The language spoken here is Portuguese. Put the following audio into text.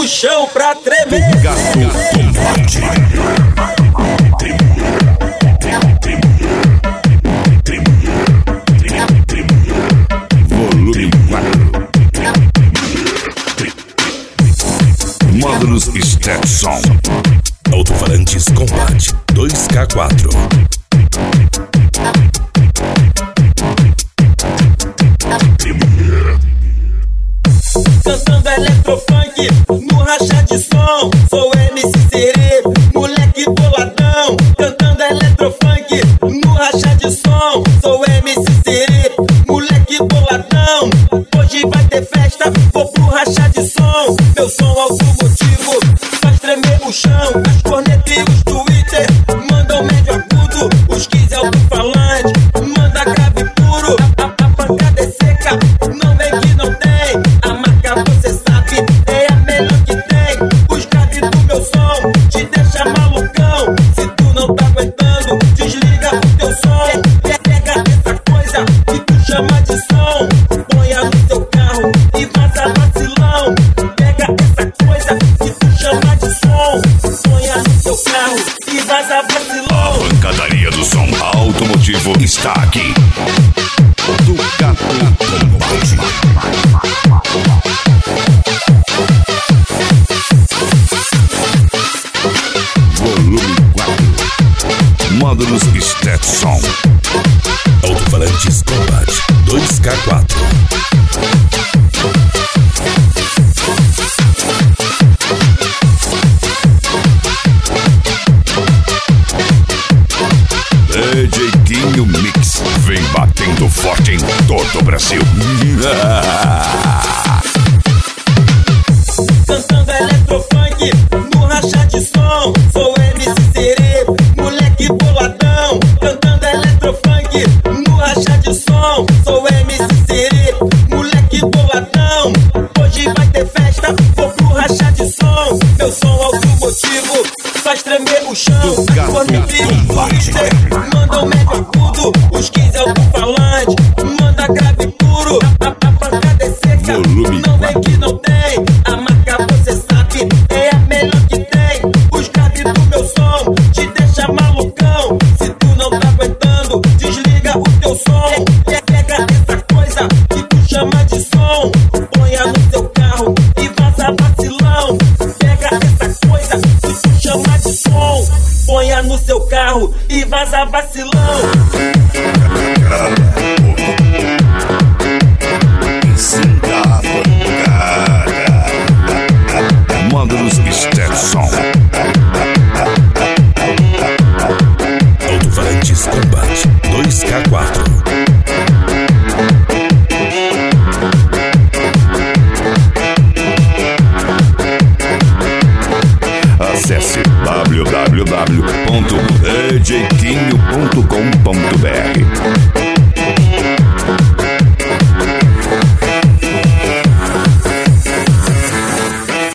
o chão pra tremer. Gato Combate. Volume 4. Módulos Stetson. Alto-falantes Combat 2K4. Cantando eletrofunk no racha de som. Sou MC Serê, moleque boladão. Cantando eletrofunk no racha de som. Sou MC Serê, moleque boladão. Hoje vai ter festa, vou pro racha de som. Meu som automotivo faz tremer o chão. As cornetas e os Twitter mandam médio agudo. Os 15 alto-falantes manda grave puro. A pancada é seca, não vem que não tem. A marca você sabe, é a melhor que tem. Os graves do meu som te deixa malucão. Se tu não tá aguentando, desliga o teu som. Pega essa coisa que tu chama de som, ponha no seu carro e vaza vacilão. Pega essa coisa que tu chama de som, ponha no seu carro e vaza vacilão. A pancadaria do som automotivo está aqui. Do Gato Combate. Volume 4. Módulos Stetson. Alto-falantes Combat 2K4. DJ Quinho Mix vem batendo forte em todo o Brasil. Cantando eletrofunk no racha de som. Sou MC Serê, moleque boladão. Cantando eletrofunk no racha de som. Sou MC Serê, moleque boladão. Hoje vai ter festa, vou pro racha de som. Meu som automotivo faz tremer o chão. As cornetas e os Twitter mandam médio agudo. Os 15 alto-falantes manda grave puro. A pancada é seca, Volume não vem que não tem. A marca você sabe, é a melhor que tem. Os graves do meu som te deixa malucão. Se tu não tá aguentando, desliga o teu som. Pega essa coisa que tu chama de som, ponha no seu carro e vaza vacilão. Pega essa coisa que tu chama de som, ponha no seu carro e vaza vacilão. Módulos Stetson. Alto-falantes Combat 2K4. Acesse www.djquinho.com.br.